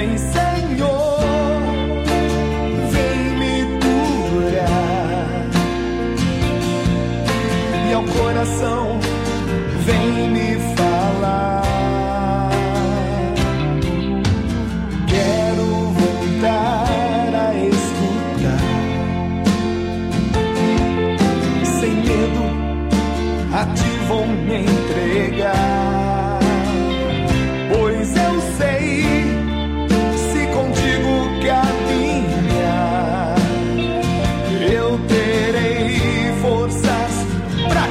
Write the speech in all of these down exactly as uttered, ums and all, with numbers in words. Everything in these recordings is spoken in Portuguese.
Vem, Senhor, vem me curar. E ao coração vem me falar. Quero voltar a escutar. Sem medo, a ti vou me entregar. Pois eu sei, se contigo caminhar, eu terei forças pra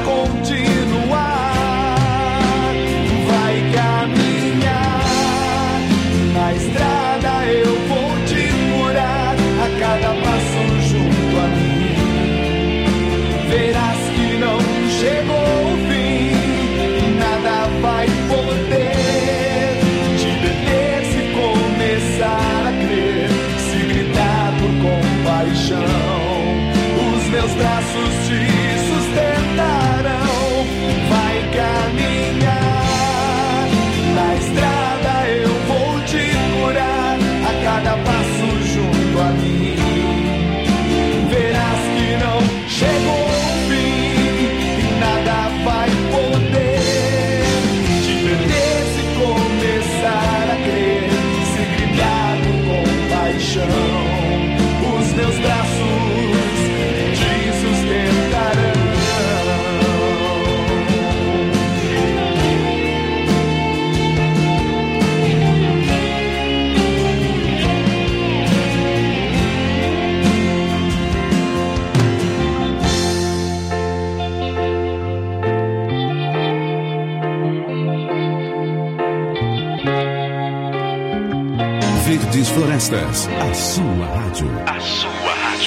continuar. Vai caminhar, na estrada eu vou te curar. A cada passo junto a mim, verás que não chegou o fim. Nada vai poder te deter se começar a crer. Se gritar por compaixão, os meus braços te sustentarão. Vai caminhar, na estrada eu vou te curar. A cada passo junto a mim, verás que não chegou o fim. E nada vai poder te perder se começar a crer. Se gritar por compaixão, os meus braços te sustentarão. Verdes Florestas, a sua rádio. A sua rádio.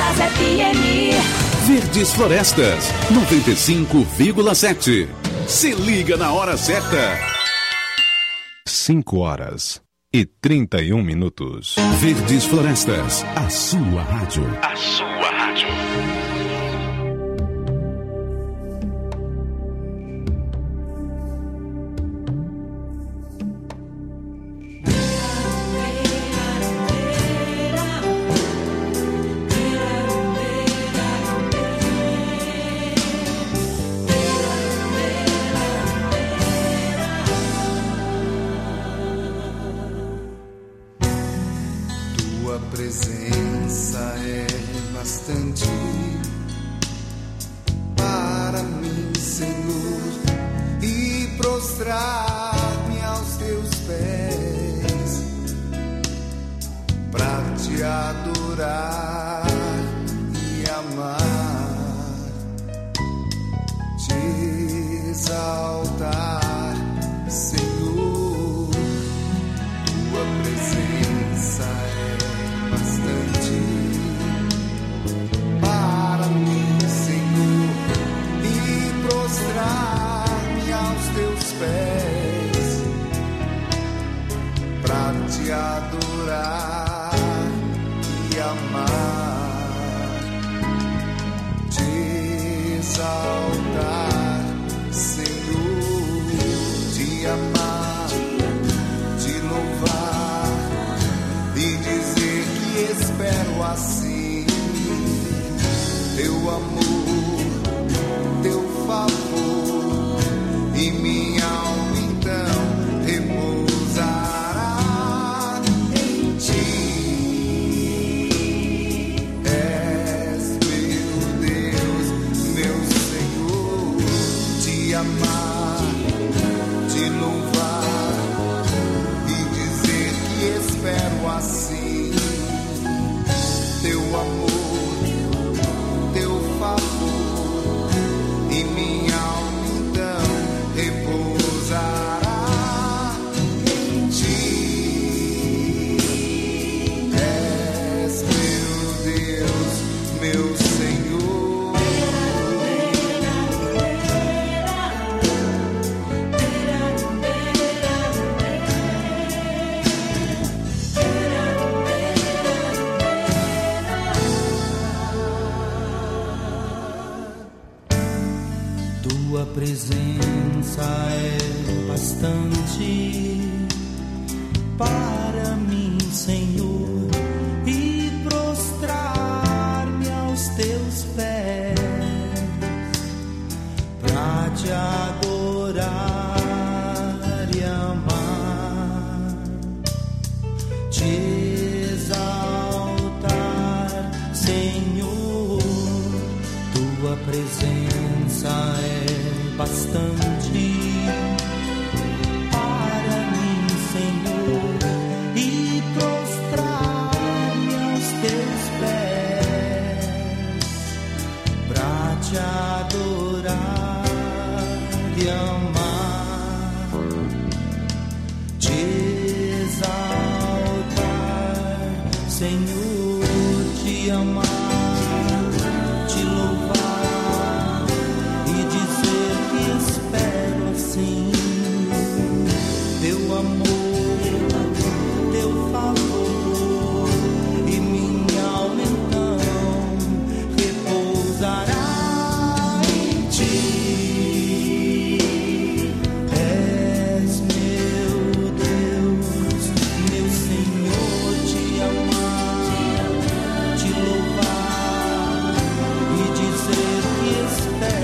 Florestas F M. Verdes Florestas, noventa e cinco vírgula sete. Se liga na hora certa. cinco horas e trinta e um minutos. Verdes Florestas, a sua rádio. A sua rádio.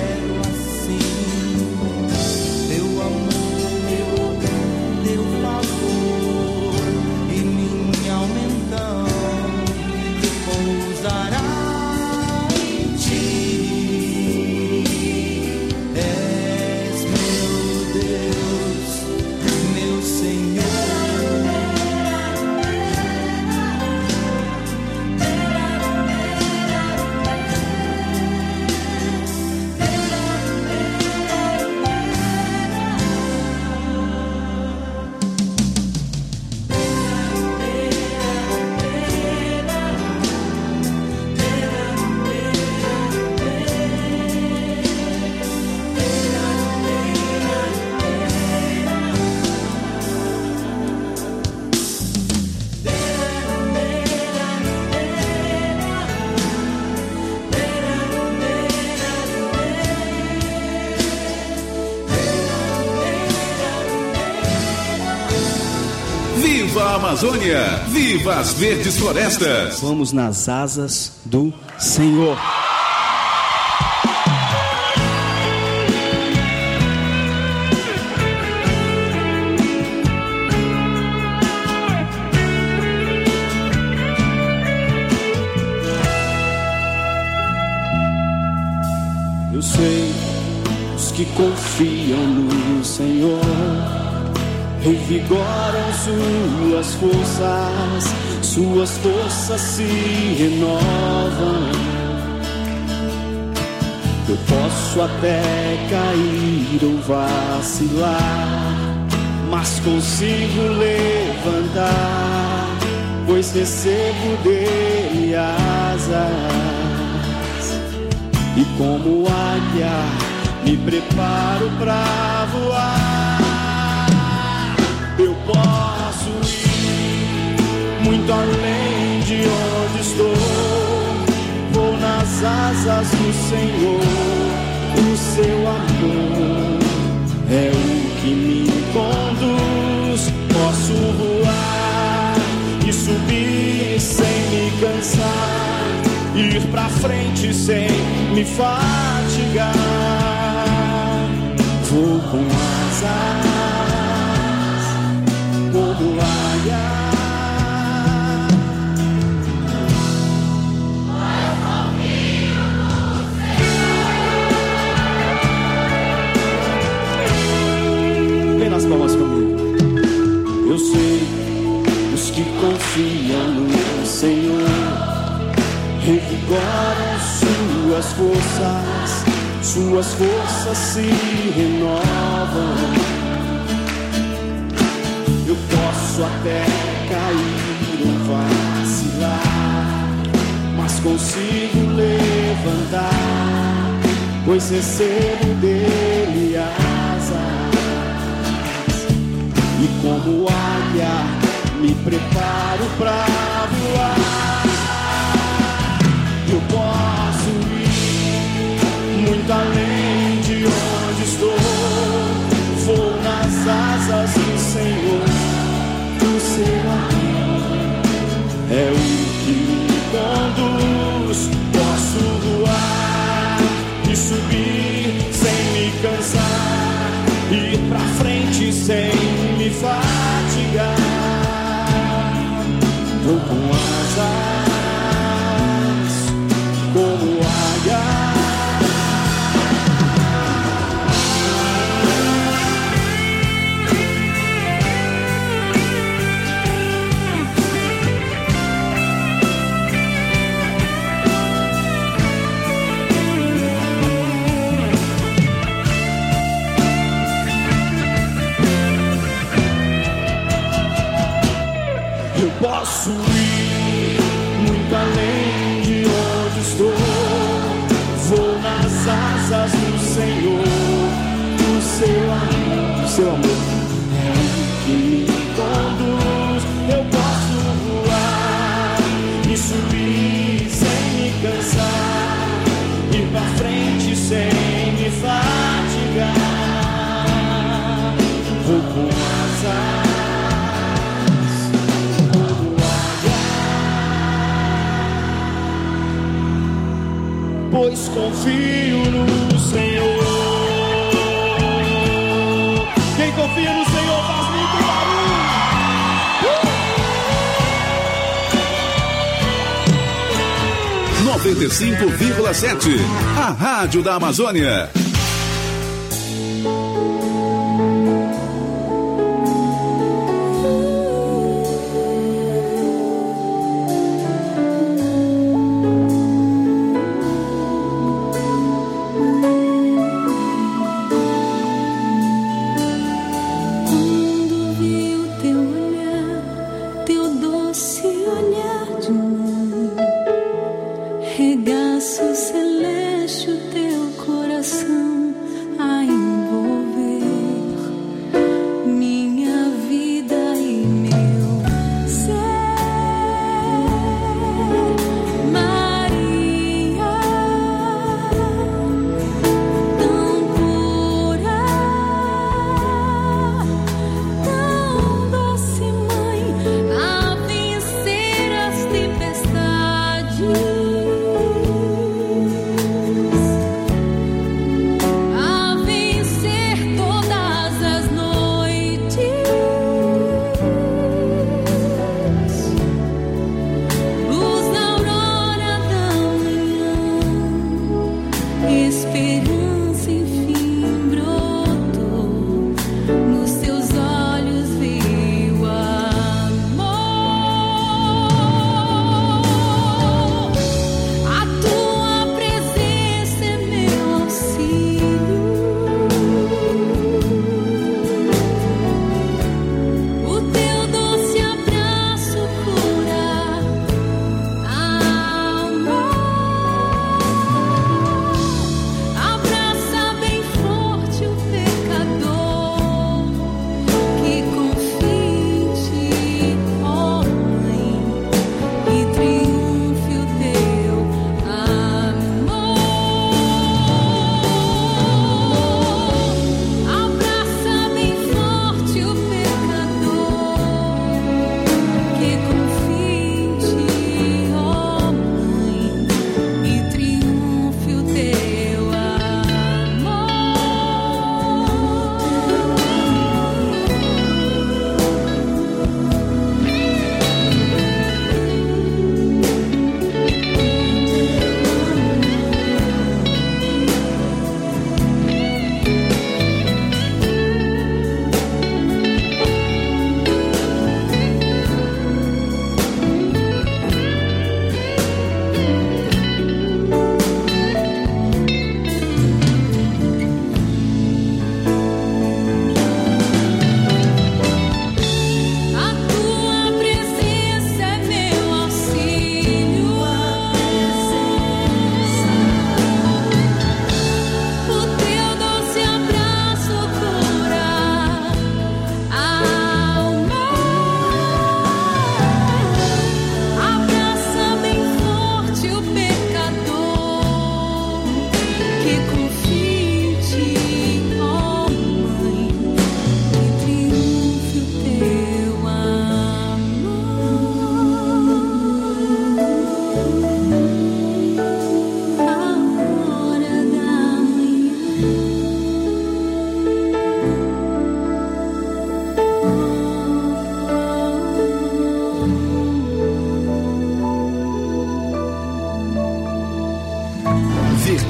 Teu amor, teu favor. Viva a Amazônia! Viva as verdes florestas! Vamos nas asas do Senhor. Eu sei, os que confiam no Senhor revigoram suas forças, suas forças se renovam. Eu posso até cair ou vacilar, mas consigo levantar, pois recebo dele asas. E como águia me preparo pra voar. Eu posso ir muito além de onde estou. Vou nas asas do Senhor. O seu amor é o que me conduz. Posso voar e subir sem me cansar, ir pra frente sem me fatigar. Vou com asas como águia. Eu confio no Senhor. Vem nas palmas comigo. Eu sei, os que confiam no Senhor revigoram suas forças, suas forças se renovam. Eu posso até cair ou vacilar, mas consigo levantar, pois recebo dele asas. E como águia me preparo pra voar. Eu posso ir muito além de onde estou. Vou nas asas do Senhor. O seu amor é o que me conduz. Posso voar e subir sem me cansar, ir pra frente sem me fatigar. Vou com asas como águia. Eu posso ir muito além de onde estou. Vou nas asas do Senhor. O seu amor, o seu amor é o que me conduz. Eu posso voar e subir sem me cansar, ir pra frente sem me fatigar. Vou com asas pois confio no Senhor. Quem confia no Senhor faz muito barulho. noventa e cinco vírgula sete, a Rádio da Amazônia. Regaço celeste o teu coração.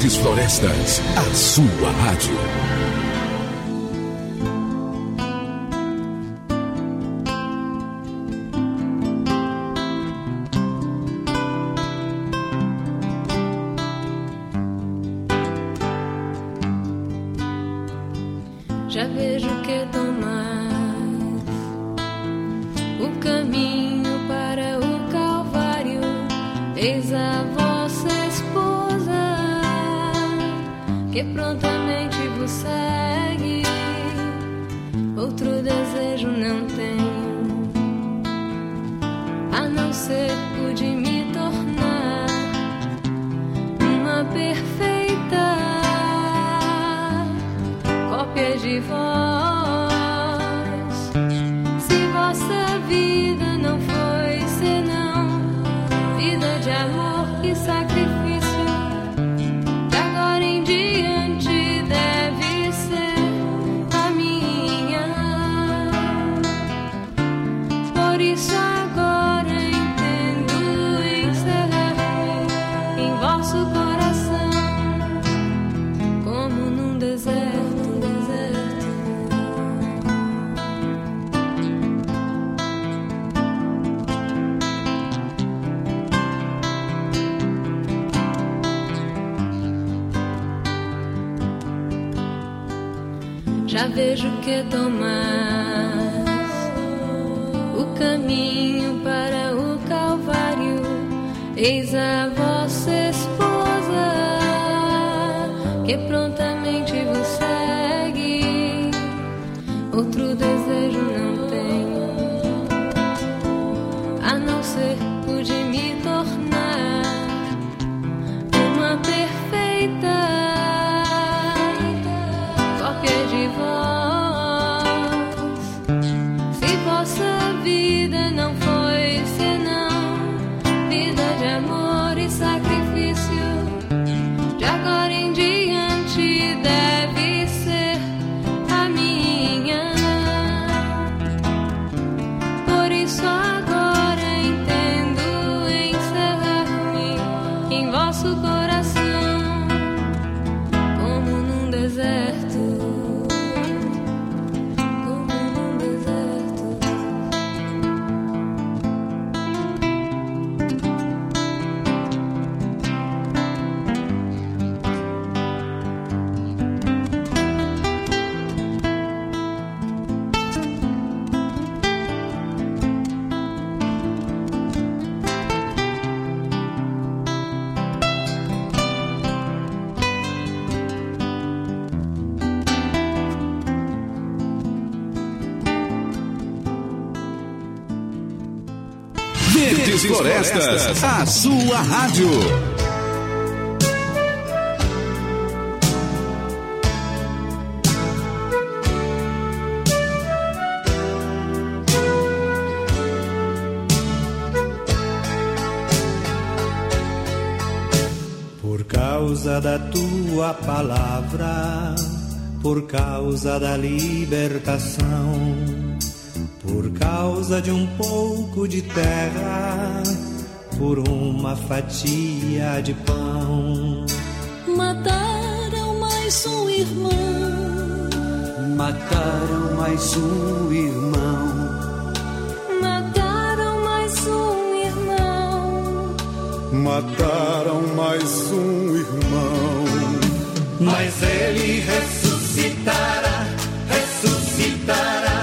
Verdes Florestas, a sua rádio. Já vejo que tomar o caminho para o Calvário. Eis a vossa esposa, que prontamente vos segue. Outro desejo não tenho, a não ser o de me tornar uma perfeita cópia de vós. Se vossa vida não foi senão vida de amor e sacrifício, de agora em diante deve ser a minha. Por isso agora entendo encerrar-me em vosso coração, como num deserto. Já vejo que tomar o caminho para o Calvário. Eis a vossa esposa, que prontamente vos segue. Outro desejo não tenho, a não ser o de me tornar uma perfeita cópia de vós. Se vossa vida não foi senão vida de amor e sacrifício, de agora em diante deve ser a minha. Por isso agora entendo encerrar-me em vosso coração, como num deserto. Verdes Florestas, a sua rádio. Por causa da tua palavra, por causa da libertação, por causa de um pouco de terra, por uma fatia de pão. Mataram mais um irmão, mataram mais um irmão, mataram mais um irmão, mataram mais um irmão. Mas ele ressuscitará, ressuscitará.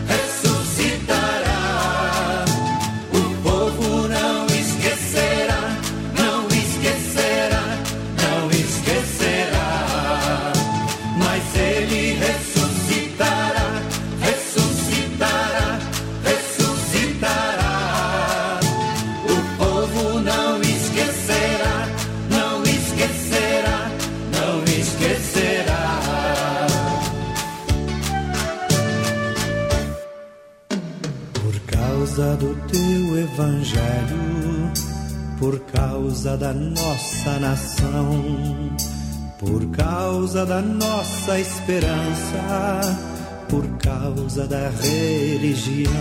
Do teu evangelho, por causa da nossa nação, por causa da nossa esperança, por causa da religião.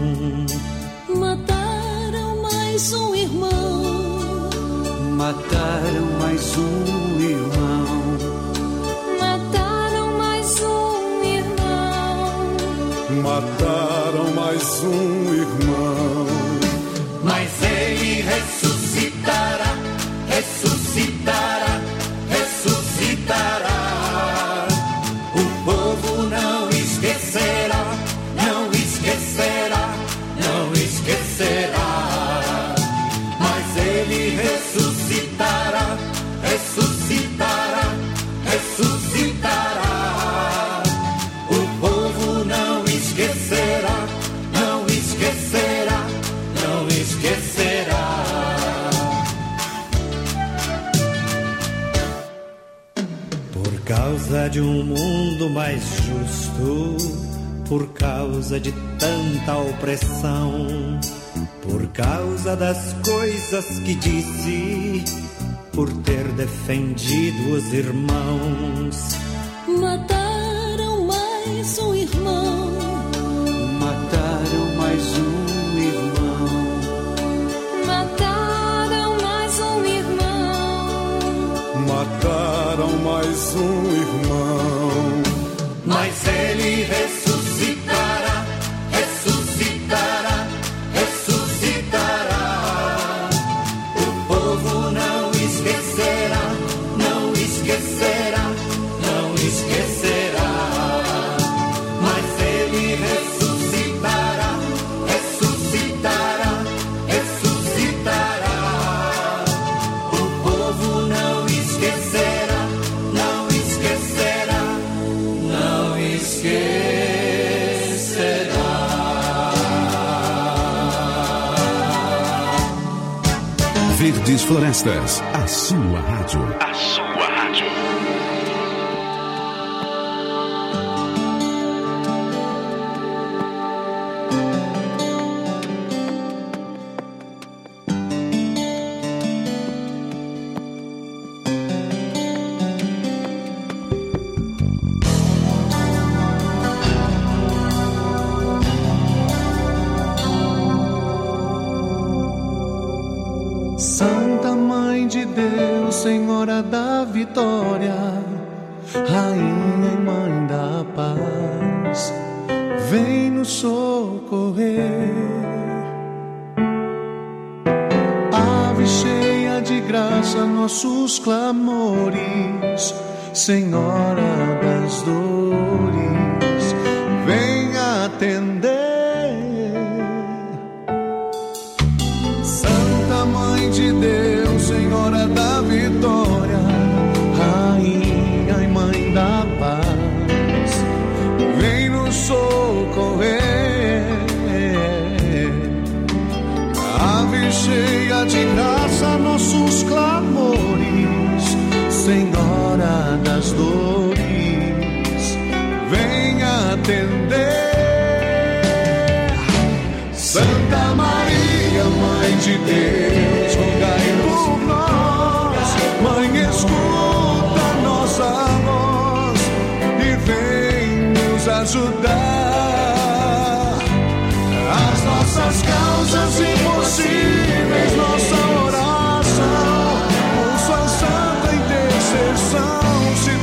Mataram mais um irmão, mataram mais um irmão, mataram mais um irmão. Mas ele ressuscitará, ressuscitará, ressuscitará. O povo não esquecerá, não esquecerá, não esquecerá. Mas ele ressuscitará, ressuscitará, ressuscitará. O povo não esquecerá, não esquecerá, não esquecerá. Por causa de um mundo mais justo, por causa de tanta opressão, por causa das coisas que disse, por ter defendido os irmãos, mataram mais um irmão. Mataram mais um irmão. Mataram mais um irmão. Mataram mais um irmão. Mas ele ressuscitará, ressuscitará, ressuscitará. O povo não esquecerá, não esquecerá, não esquecerá. Mas ele ressuscitará, ressuscitará, ressuscitará. O povo não esquecerá, não esquecerá, não esquecerá. Verdes Florestas, a sua rádio. A sua rádio. Santa Mãe de Deus, Senhora da Vitória, Rainha e Mãe da Paz, vem nos socorrer. Ave cheia de graça, nossos clamores, Senhora das dores, vem atender. Mãe de Deus, Senhora da Vitória, Rainha e Mãe da Paz, vem nos socorrer. Ave cheia de graça, nossos clamores, Senhora das dores, vem atender. Santa Maria, Mãe de Deus, rogai por nós. Mãe, escuta nossa voz e vem nos ajudar. As nossas causas impossíveis, nossa oração, por sua santa intercessão se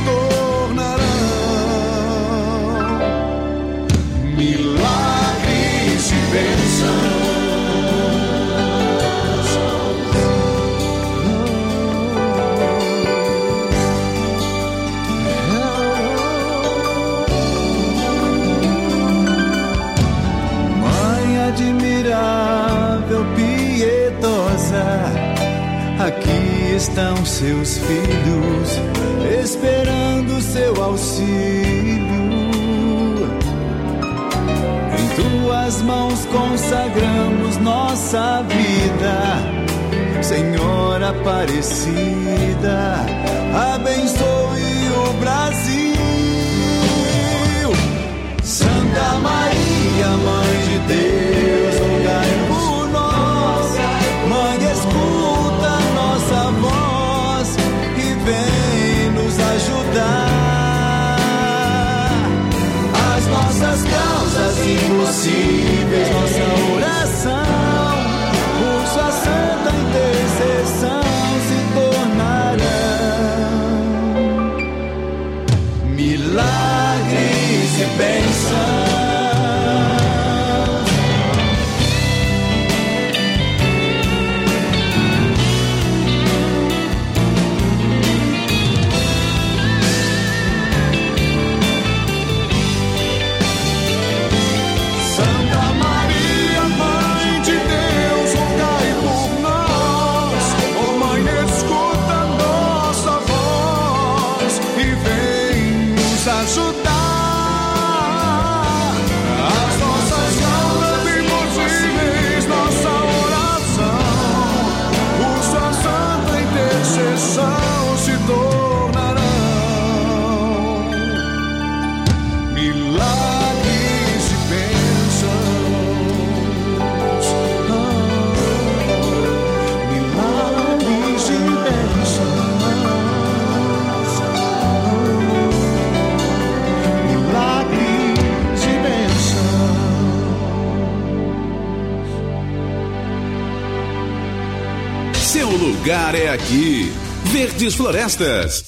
tornarão milagres e bênçãos. Admirável, piedosa, aqui estão seus filhos, esperando seu auxílio. Em tuas mãos consagramos nossa vida, Senhora Aparecida, abençoe o Brasil. Santa Maria, Mãe de Deus, rogai por nós. Mãe, escuta nossa voz e vem nos ajudar. As nossas causas impossíveis, nossa oração, por sua santa intercessão se tornarão milagres e bênçãos. lugar é aqui. Verdes Florestas.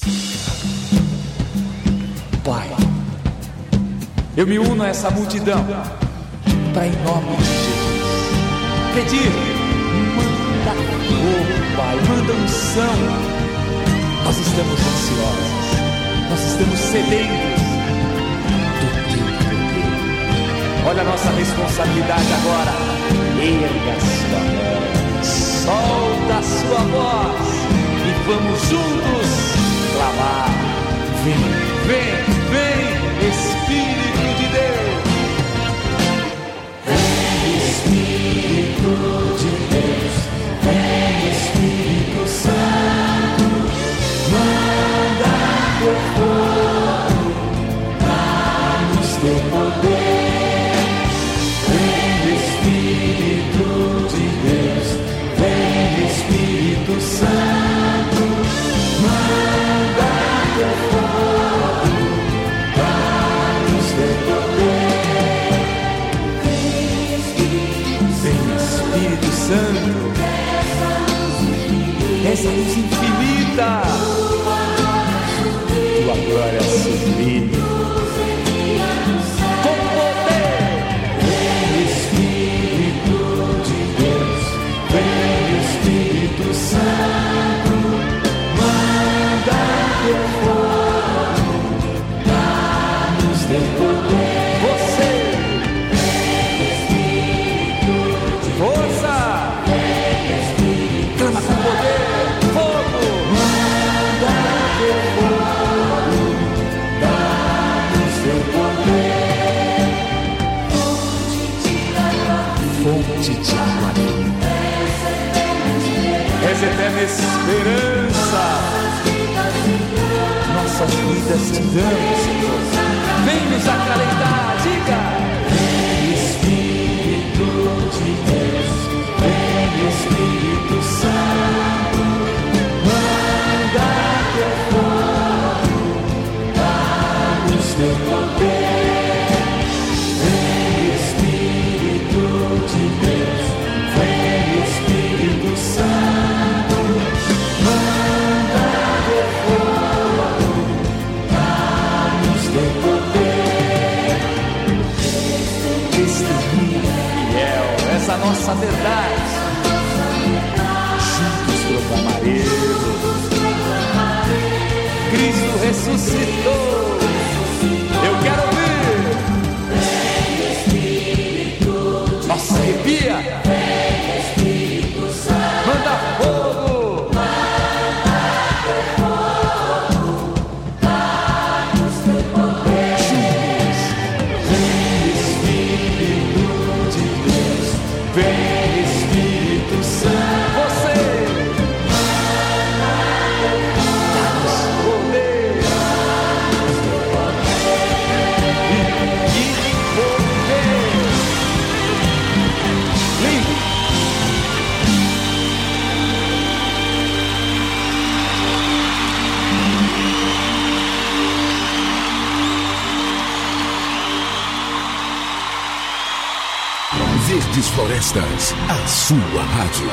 Pai, eu me uno a essa multidão para, em nome de Jesus, pedir, manda fogo, Pai, manda unção. Nós estamos ansiosos, nós estamos sedentos do teu poder. Olha a nossa responsabilidade agora. Erga a sua voz, solta a sua voz e vamos juntos clamar. Vem, vem, vem, Espírito de Deus. Vem, Espírito de Deus. Vem, Espírito Santo. Manda teu fogo, dá-nos teu poder. Vem, Espírito de Deus. Vem, Espírito Santo. Manda teu fogo, dá-nos teu poder. Vem, Espírito Santo. Essa luz infinita, tua glória sublime, com poder. Vem, Espírito de Deus. Vem, Espírito Santo. Manda teu fogo, dá-nos teu poder. Você, força, clama com poder, fogo. Manda teu fogo, dá-nos teu poder. Fonte de água viva, essa eterna esperança, nossas vidas te damos, Senhor. Vem nos acalentar, diga. Vem, Espírito de Deus. Vem, Espírito Santo. Manda teu fogo, dá-nos teu poder. Vem, Espírito de Deus. Vem, Espírito Santo. Manda teu fogo, dá-nos teu poder. Testemunha fiel, essa nossa verdade. Juntos proclamaremos. Cristo ressuscitou. Eu quero ouvir. Nossa, arrepia. Manda fogo. Juntos. Vem, Espírito de Deus. Vem, Espírito Santo. Você, dá-nos poder e poder. Lindo. Verdes Florestas, a sua rádio.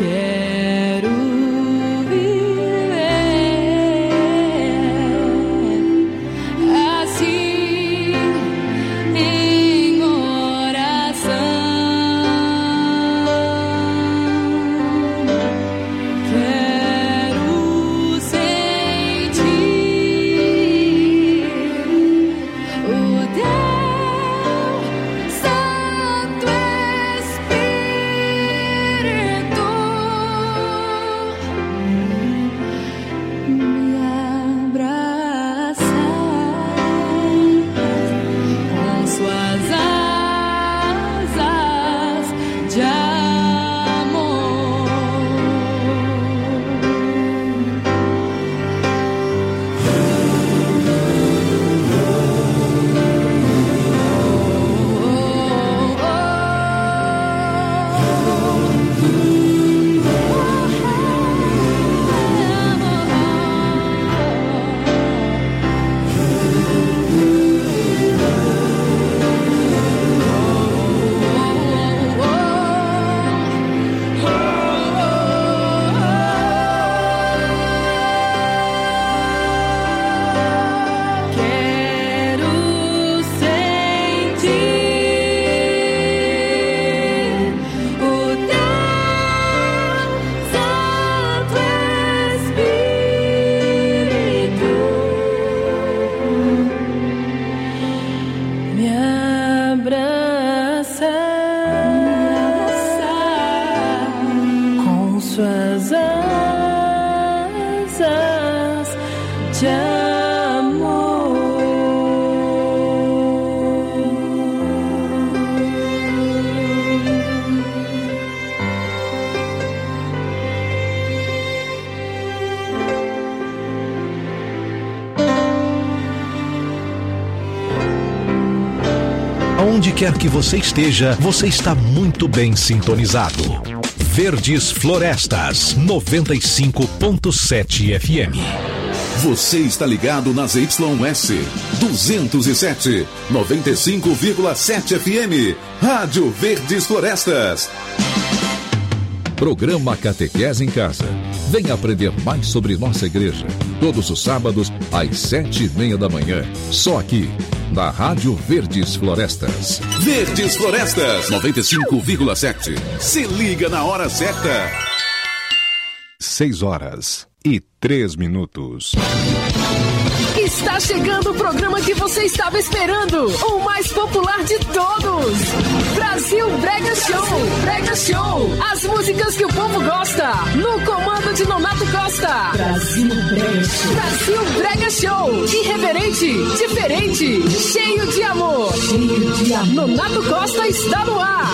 Onde quer que você esteja, você está muito bem sintonizado. Verdes Florestas, noventa e cinco ponto sete F M. Você está ligado nas Y S duzentos e sete, noventa e cinco vírgula sete F M. Rádio Verdes Florestas. Programa Catequese em Casa. Venha aprender mais sobre nossa igreja. Todos os sábados, às sete e meia da manhã. Só aqui, na Rádio Verdes Florestas. Verdes Florestas, noventa e cinco vírgula sete. Se liga na hora certa. Seis horas e três minutos. Está chegando o programa que você estava esperando, o mais popular de todos, Brasil Brega Show. Brega Show, as músicas que o povo gosta, no comando de Nonato Costa. Brasil Brega Show. Brasil Brega Show, irreverente, diferente, cheio de amor. Cheio de amor. Nonato Costa está no ar.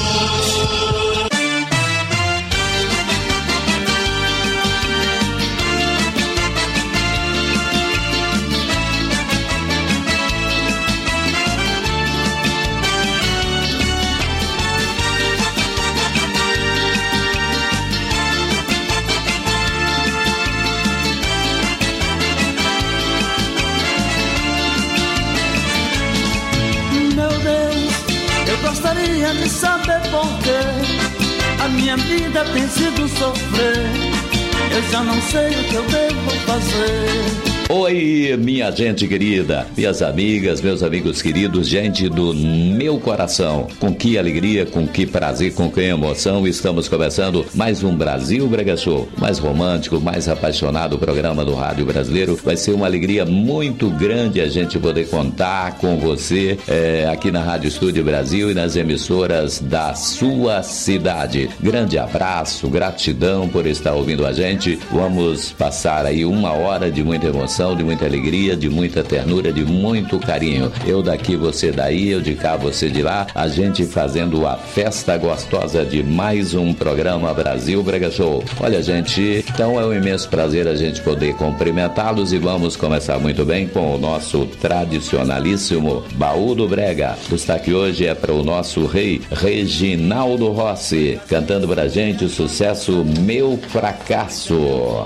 Gostaria de saber por que a minha vida tem sido sofrer. Eu já não sei o que eu devo fazer. Oi, minha gente querida, minhas amigas, meus amigos queridos, gente do meu coração. Com que alegria, com que prazer, com que emoção estamos começando mais um Brasil Brega Show. Mais romântico, mais apaixonado programa do rádio brasileiro. Vai ser uma alegria muito grande a gente poder contar com você é, aqui na Rádio Estúdio Brasil e nas emissoras da sua cidade. Grande abraço, gratidão por estar ouvindo a gente. Vamos passar aí uma hora de muita emoção, de muita alegria, de muita ternura, de muito carinho. Eu daqui, você daí, eu de cá, você de lá, a gente fazendo a festa gostosa de mais um programa Brasil Brega Show. Olha, gente, então é um imenso prazer a gente poder cumprimentá-los e vamos começar muito bem com o nosso tradicionalíssimo Baú do Brega. O destaque hoje é para o nosso rei Reginaldo Rossi, cantando pra gente o sucesso Meu Fracasso.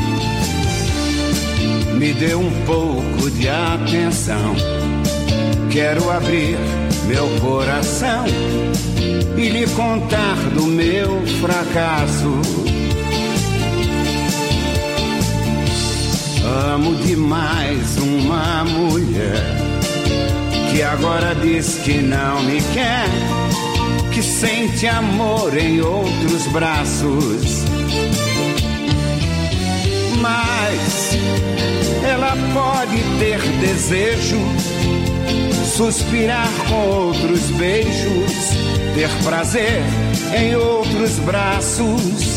Me dê um pouco de atenção, Quero abrir meu coração e lhe contar do meu fracasso. Amo demais uma mulher que agora diz que não me quer, que sente amor em outros braços. Mas ela pode ter desejo, suspirar com outros beijos, ter prazer em outros braços.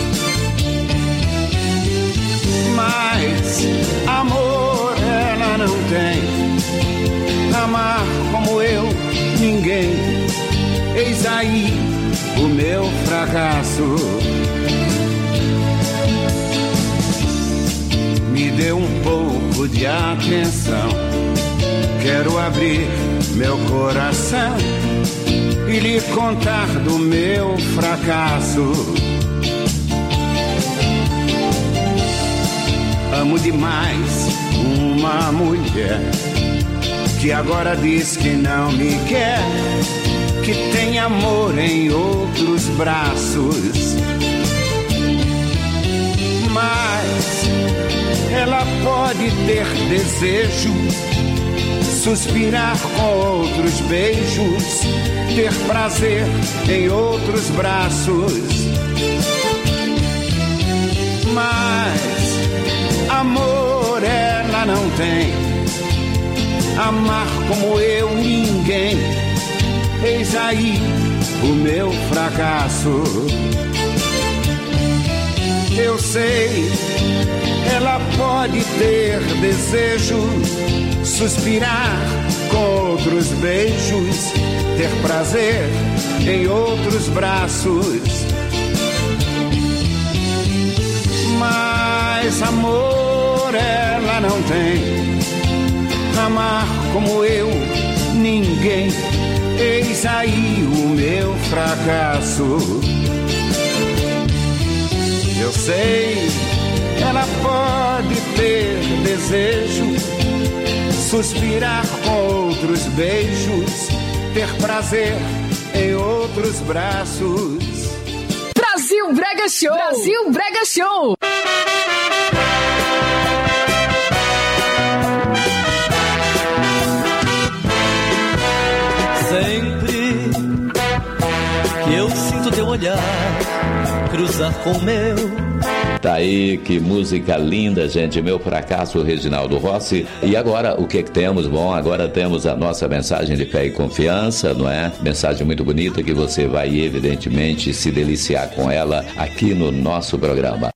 Mas amor ela não tem, amar como eu ninguém. Eis aí o meu fracasso. Me dê um pouco de atenção, quero abrir meu coração e lhe contar do meu fracasso. Amo demais uma mulher que agora diz que não me quer, que tem amor em outros braços. Mas ela pode ter desejo, suspirar com outros beijos, ter prazer em outros braços. Mas amor ela não tem, amar como eu ninguém. Eis aí o meu fracasso. Eu sei, ela pode ter desejo, suspirar com outros beijos, ter prazer em outros braços. Mas amor ela não tem, amar como eu ninguém. Eis aí o meu fracasso. Eu sei, ela pode ter desejo, suspirar com outros beijos, ter prazer em outros braços. Brasil Brega Show! Brasil Brega Show! Sempre que eu sinto teu olhar cruzar com o meu. Tá aí, que música linda, gente. Meu fracasso, Reginaldo Rossi. E agora, o que que temos? Bom, agora temos a nossa mensagem de fé e confiança, não é? Mensagem muito bonita que você vai, evidentemente, se deliciar com ela aqui no nosso programa.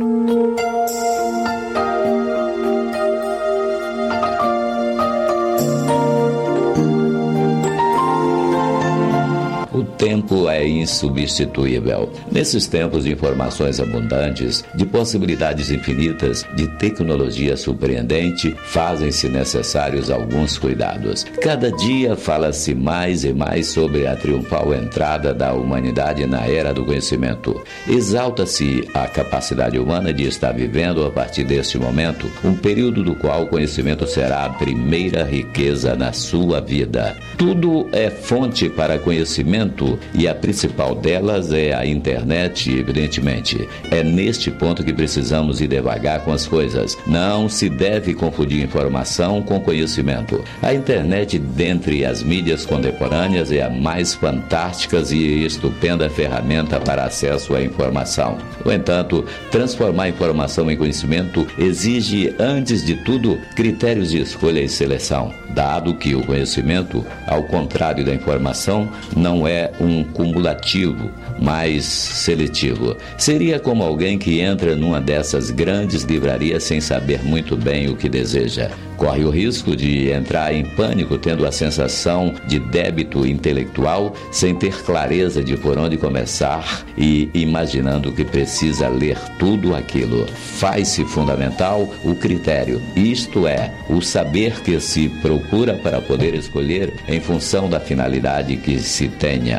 O tempo é insubstituível. Nesses tempos de informações abundantes, de possibilidades infinitas, de tecnologia surpreendente, fazem-se necessários alguns cuidados. Cada dia fala-se mais e mais sobre a triunfal entrada da humanidade na era do conhecimento. Exalta-se a capacidade humana de estar vivendo, a partir deste momento, um período do qual o conhecimento será a primeira riqueza na sua vida. Tudo é fonte para conhecimento, e a principal delas é a internet, evidentemente. É neste ponto que precisamos ir devagar com as coisas. Não se deve confundir informação com conhecimento. A internet, dentre as mídias contemporâneas, é a mais fantástica e estupenda ferramenta para acesso à informação. No entanto, transformar informação em conhecimento exige, antes de tudo, critérios de escolha e seleção, dado que o conhecimento, ao contrário da informação, não é um cumulativo, mas seletivo. Seria como alguém que entra numa dessas grandes livrarias sem saber muito bem o que deseja. Corre o risco de entrar em pânico, tendo a sensação de débito intelectual, sem ter clareza de por onde começar e imaginando que precisa ler tudo aquilo. Faz-se fundamental o critério, isto é, o saber que se procura para poder escolher em função da finalidade que se tenha.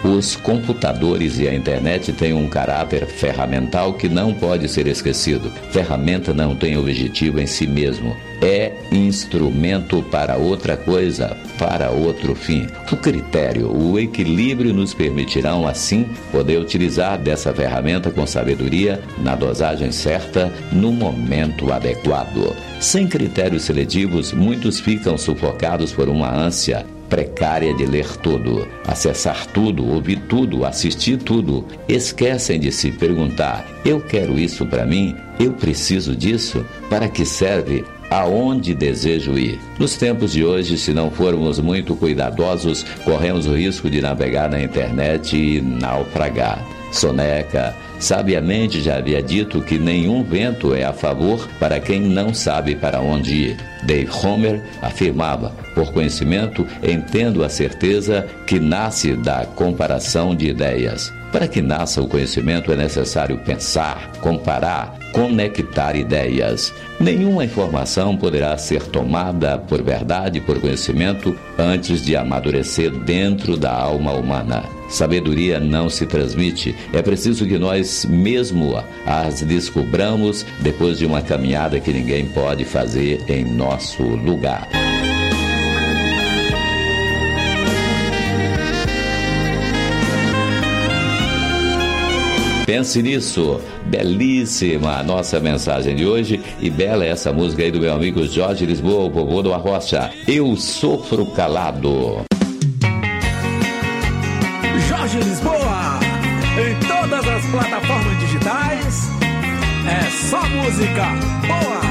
Os computadores e a internet têm um caráter ferramental que não pode ser esquecido. Ferramenta não tem objetivo em si mesmo. É instrumento para outra coisa, para outro fim. O critério, o equilíbrio nos permitirão, assim, poder utilizar dessa ferramenta com sabedoria, na dosagem certa, no momento adequado. Sem critérios seletivos, muitos ficam sufocados por uma ânsia precária de ler tudo, acessar tudo, ouvir tudo, assistir tudo. Esquecem de se perguntar: eu quero isso para mim? Eu preciso disso? Para que serve? Aonde desejo ir? Nos tempos de hoje, se não formos muito cuidadosos, corremos o risco de navegar na internet e naufragar. Soneca sabiamente já havia dito que nenhum vento é a favor para quem não sabe para onde ir. Dave Homer afirmava: por conhecimento, entendo a certeza que nasce da comparação de ideias. Para que nasça o conhecimento é necessário pensar, comparar, conectar ideias. Nenhuma informação poderá ser tomada por verdade, por conhecimento, antes de amadurecer dentro da alma humana. Sabedoria não se transmite, é preciso que nós mesmo as descobramos depois de uma caminhada que ninguém pode fazer em nosso lugar. Pense nisso. Belíssima a nossa mensagem de hoje e bela essa música aí do meu amigo Jorge Lisboa, o vovô do Arrocha. Eu Sofro Calado. Jorge Lisboa, em todas as plataformas digitais, é só música boa.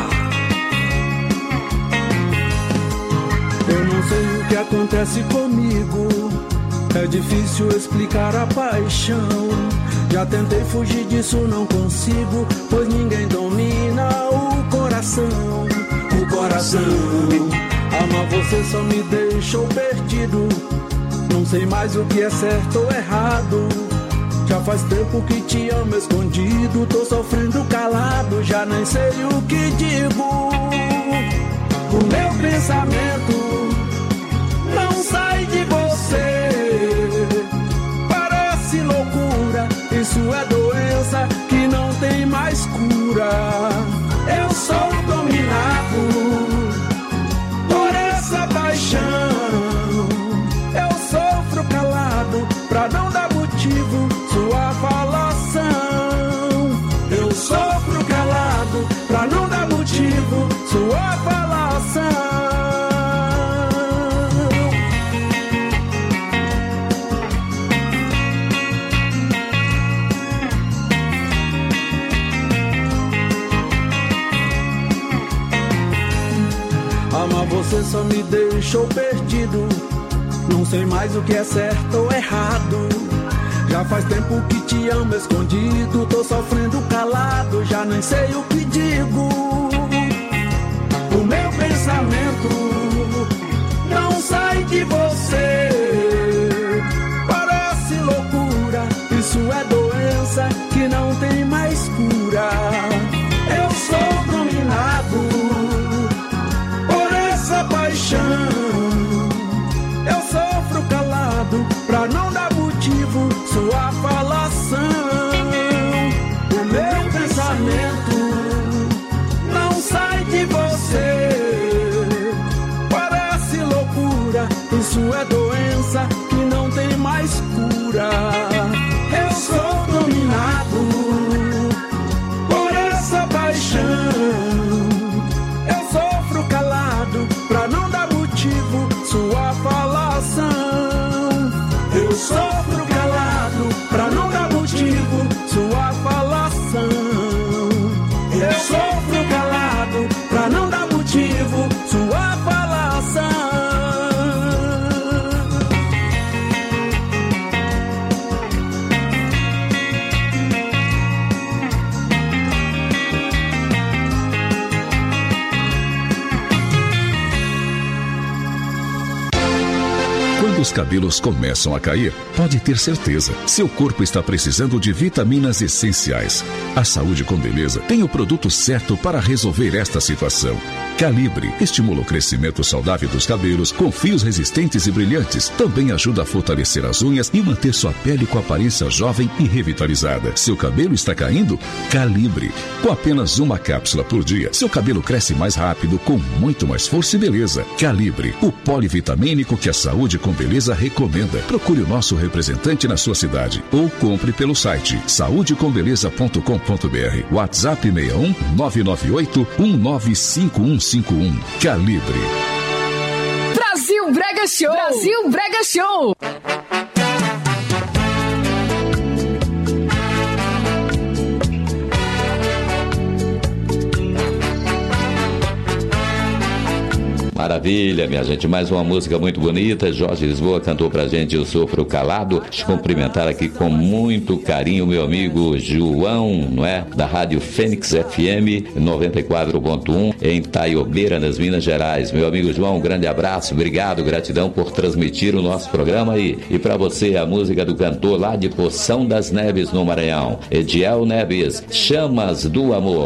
Eu não sei o que acontece comigo, é difícil explicar a paixão. Já tentei fugir disso, não consigo, pois ninguém domina o coração. O coração, amar você só me deixou perdido. Não sei mais o que é certo ou errado. Já faz tempo que te amo escondido, tô sofrendo calado, já nem sei o que digo. O meu pensamento não sai de você. Parece loucura, isso é doença que não tem mais cura. Eu sou dominado por essa paixão. Eu sofro calado pra não dar motivo sua falação. Eu sofro calado pra não dar motivo sua falação. Amar você só me deixou perdido. Não sei mais o que é certo ou errado. Já faz tempo que te amo escondido, tô sofrendo calado, já nem sei o que digo. O meu pensamento não sai de você. Parece loucura, isso é doença que não tem mais cura. Eu sou dominado por essa paixão. Eu sofro calado pra não dar motivo sua falação. O meu pensamento não sai de você. Parece loucura, isso é doença que não tem mais cura. Eu sou dominado por essa paixão. Eu sofro calado pra não dar motivo sua falação. Eu sofro calado pra não dar motivo sua falação. Eu sofro calado pra não dar motivo sua falação. Quando os cabelos começam a cair, pode ter certeza, seu corpo está precisando de vitaminas essenciais. A Saúde com Beleza tem o produto certo para resolver esta situação. Calibre estimula o crescimento saudável dos cabelos com fios resistentes e brilhantes. Também ajuda a fortalecer as unhas e manter sua pele com aparência jovem e revitalizada. Seu cabelo está caindo? Calibre. Com apenas uma cápsula por dia, seu cabelo cresce mais rápido, com muito mais força e beleza. Calibre, o polivitamínico que a Saúde com Beleza recomenda. Procure o nosso representante na sua cidade ou compre pelo site saúde com beleza ponto com ponto b r. WhatsApp seis um nove nove oito um nove cinco um cinco um. Calibre. Brasil Brega Show! Brasil Brega Show! Maravilha, minha gente, mais uma música muito bonita. Jorge Lisboa cantou pra gente o Sopro Calado. Deixa eu cumprimentar aqui com muito carinho meu amigo João, não é? Da Rádio Fênix F M noventa e quatro ponto um em Taiobeira, nas Minas Gerais. Meu amigo João, um grande abraço, obrigado, gratidão por transmitir o nosso programa aí. E pra você, a música do cantor lá de Poção das Neves, no Maranhão, Ediel Neves, Chamas do Amor.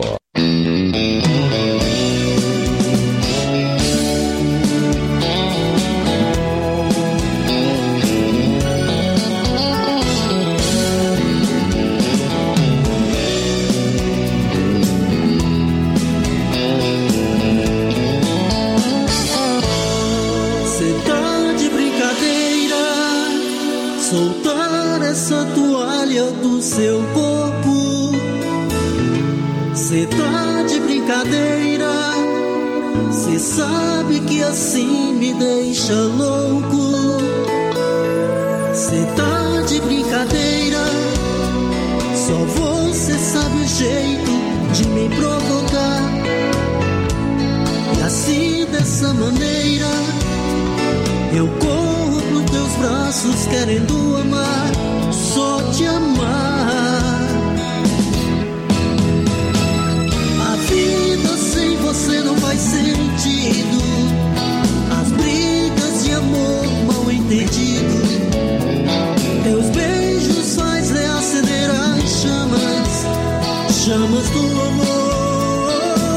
Assim me deixa louco. Cê tá de brincadeira, só você sabe o jeito de me provocar. E assim, dessa maneira, eu corro pros teus braços querendo amar, só te amar. A vida sem você não faz sentido. Brigas de amor mal entendido, teus beijos faz reacender as chamas, chamas do amor.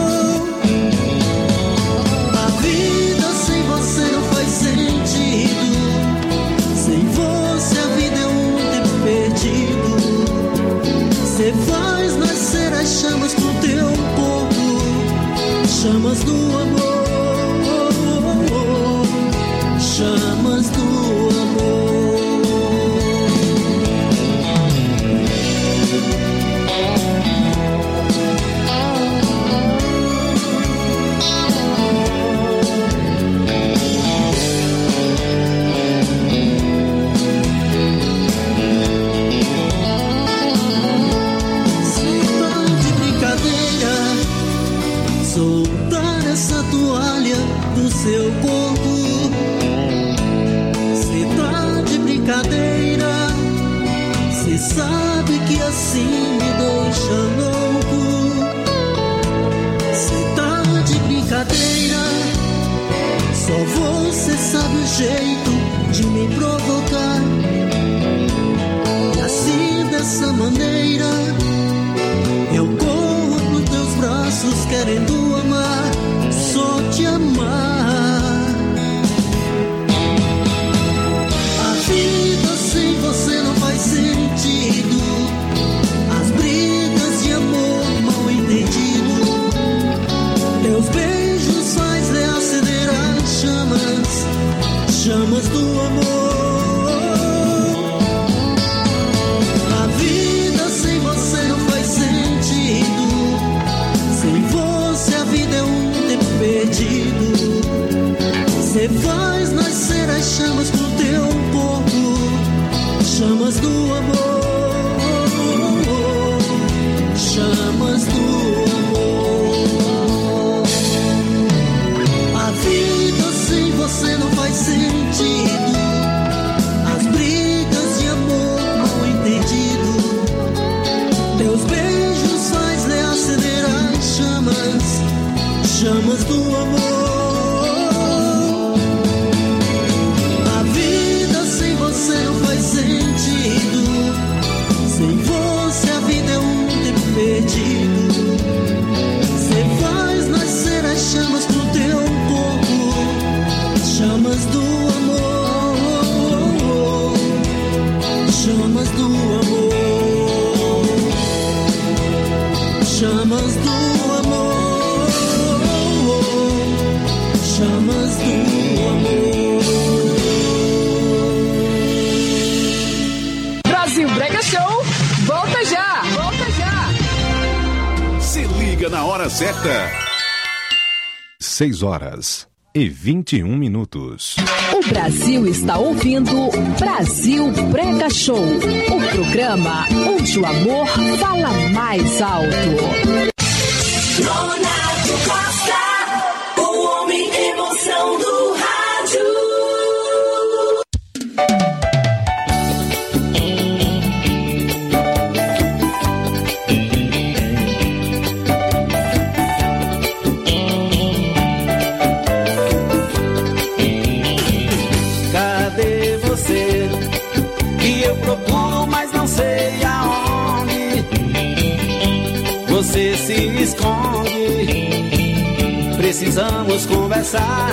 A vida sem você não faz sentido, sem você a vida é um tempo perdido. Você faz nascer as chamas com teu corpo, chamas do amor. Chamas do amor. Se tá de brincadeira, soltar essa toalha do seu corpo. Brincadeira, cê sabe que assim me deixa louco. Cê tá de brincadeira, só você sabe o jeito de me provocar. E assim, dessa maneira, eu corro pros teus braços querendo amar, só te amar. Você não faz sentido, as brigas de amor mal entendido, teus beijos faz reacender as chamas, chamas do amor. A vida sem você não faz sentido, sem você a vida é um tempo perdido. Você faz nascer as chamas pro teu corpo, chamas do amor, chamas do amor. A vida sem você não faz sentido, as brigas de amor mal entendido, teus beijos faz reacender as chamas, chamas do amor. certa. seis horas e vinte e um minutos. O Brasil está ouvindo Brasil Brega Show, o programa onde o amor fala mais alto. Ronaldo Costa, o homem emoção do rádio. Cadê você? Que eu procuro, mas não sei aonde. Você se esconde. Precisamos conversar.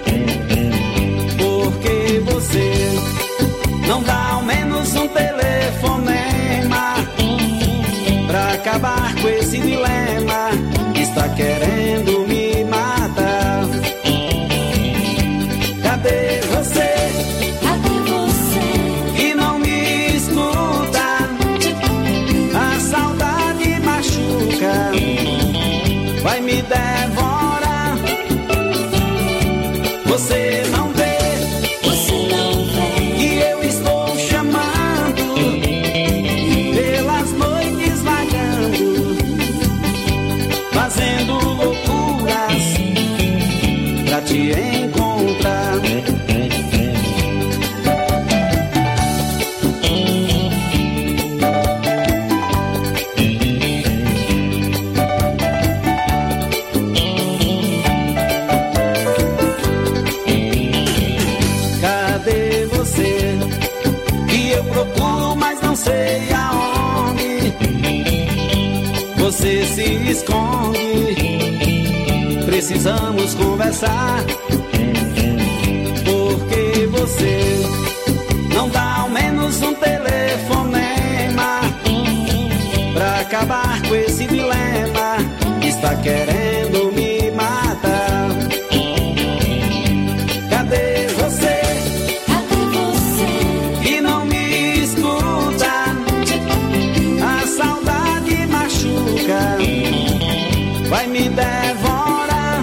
Porque você não dá ao menos um telefonema pra acabar com esse dilema. Está querendo me matar. Cadê você? Cadê você? Que não me escuta. A saudade machuca, vai me devorar. Você não vê, você não vê que eu estou chamando, pelas noites vagando, fazendo loucuras pra te encontrar. Cadê você? Que eu procuro, mas não sei aonde. Você se esconde. Precisamos conversar. Porque você não dá ao menos um telefonema pra acabar com esse dilema. Está querendo me matar. Cadê você? Cadê você? Que não me escuta. A saudade machuca, vai me devorar.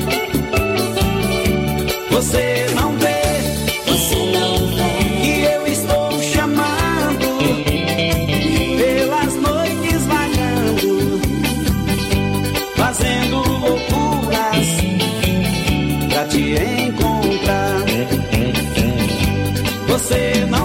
Você não vê, você não vê que eu estou chamando, pelas noites vagando, fazendo loucuras pra te encontrar. Você não